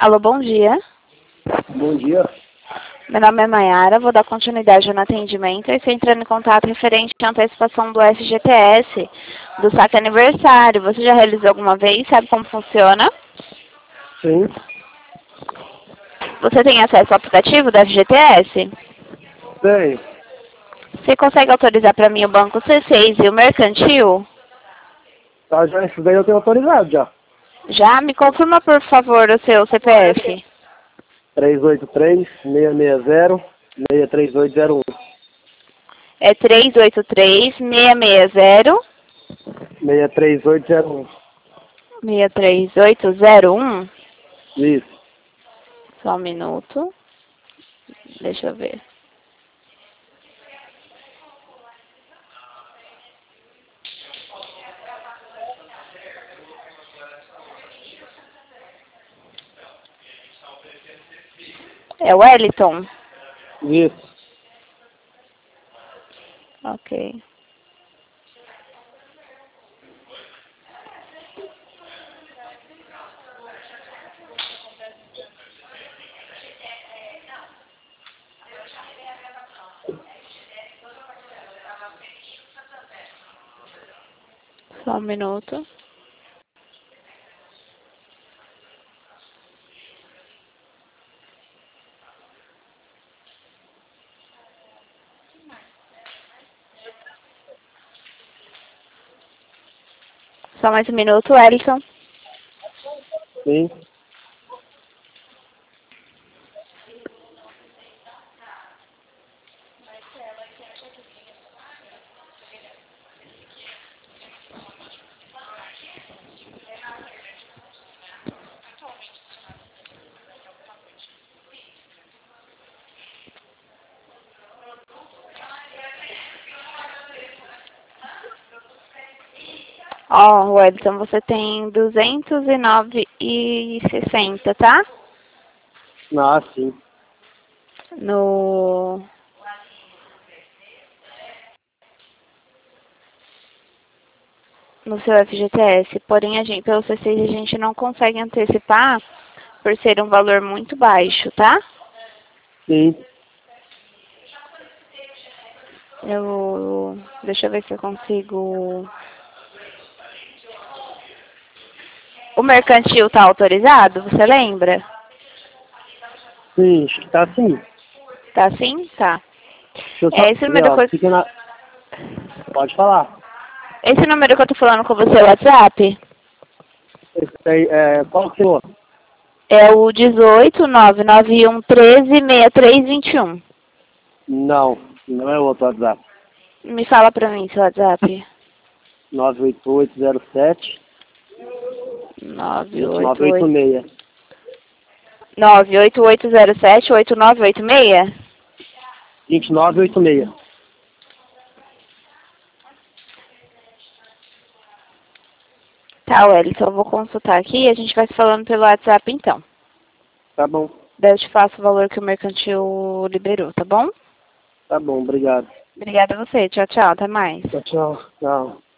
Alô, bom dia. Bom dia. Meu nome é Mayara, vou dar continuidade no atendimento e estou entrando em contato referente à antecipação do FGTS, do saque aniversário. Você já realizou alguma vez? Sabe como funciona? Sim. Você tem acesso ao aplicativo do FGTS? Bem, Você consegue autorizar para mim o Banco C6 e o Mercantil? tá, já isso daí eu tenho autorizado já. Já? Me confirma, por favor, o seu CPF. 383-660-63801. É 383-660-63801. 63801. Isso. Só um minuto. Deixa eu ver. É o Wellington? Isso. Ok. Só um minuto. Só mais um minuto, Wellington. Sim. Ó, Wellington, você tem 209,60, tá? Ah, sim. No seu FGTS. Porém, pelo C6 a gente não consegue antecipar por ser um valor muito baixo, tá? Sim. Deixa eu ver se eu consigo. O mercantil tá autorizado? Você lembra? Sim, acho que tá sim. Tá sim? Tá. Deixa eu só Esse ver, número ó. Fica na... Pode falar. esse número que eu tô falando com você é o WhatsApp? Esse daí, qual que é o? É o 18991136321. Não, não é o outro WhatsApp. Me fala pra mim seu WhatsApp. 98807 988 2986. 988078986? 2986. Tá, Wellington, eu vou consultar aqui e a gente vai se falando pelo WhatsApp então. Tá bom. Daí eu te faço o valor que o mercantil liberou, tá bom? Tá bom, obrigado. Obrigada a você. Tchau, tchau. Até mais. Tchau, tchau. Tchau.